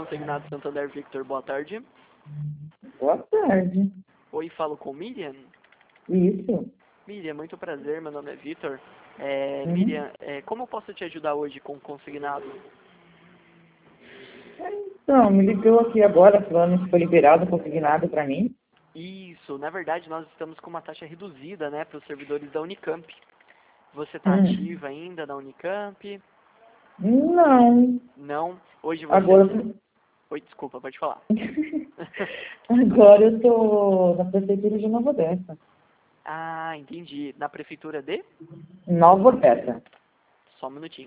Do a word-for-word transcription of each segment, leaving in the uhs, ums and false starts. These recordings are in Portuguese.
Consignado Santander Victor, boa tarde. Boa tarde. Oi, falo com Miriam. Isso. Miriam, muito prazer, meu nome é Victor. É, Uhum. Miriam, é, como eu posso te ajudar hoje com o consignado? Então, me ligou aqui agora falando que foi liberado, consignado para mim. Isso, na verdade nós estamos com uma taxa reduzida, né, para os servidores da Unicamp. Você está Hum. ativa ainda na Unicamp? Não. Não? Hoje você... Agora, Oi, desculpa, pode falar. agora eu tô na prefeitura de Nova Odessa. Ah, entendi. Na prefeitura de? Nova Odessa. Só um minutinho.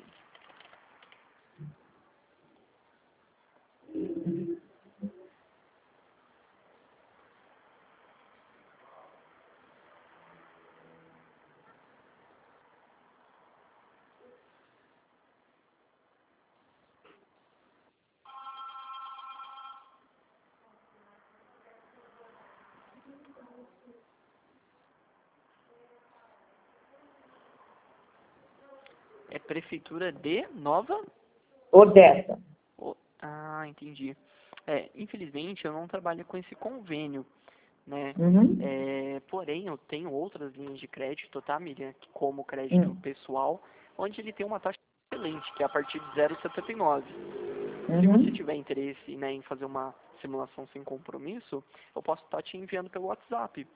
É prefeitura de Nova? Odessa. Oh, ah, entendi. É, infelizmente eu não trabalho com esse convênio, né? Uhum. É, porém, eu tenho outras linhas de crédito, tá, Miriam? Como crédito Hum. pessoal, onde ele tem uma taxa excelente, que é a partir de zero vírgula setenta e nove. Se você Uhum. tiver interesse, né, em fazer uma simulação sem compromisso, eu posso estar te enviando pelo WhatsApp.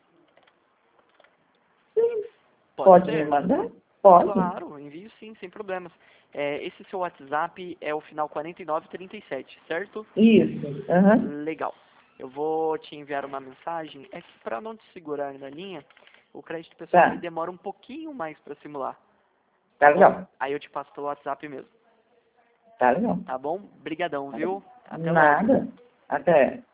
Sim. Pode Pode me ser? mandar? Pode. Claro, envio sim, sem problemas. É, esse seu WhatsApp é o final quarenta e nove trinta e sete, certo? Isso. Uhum. Legal. Eu vou te enviar uma mensagem. É que para não te segurar na linha, o crédito pessoal ele Tá. demora um pouquinho mais para simular, Tá tá bom? legal. Aí eu te passo pelo WhatsApp mesmo, Tá legal. tá bom? Brigadão, viu? Até logo. Nada. Até.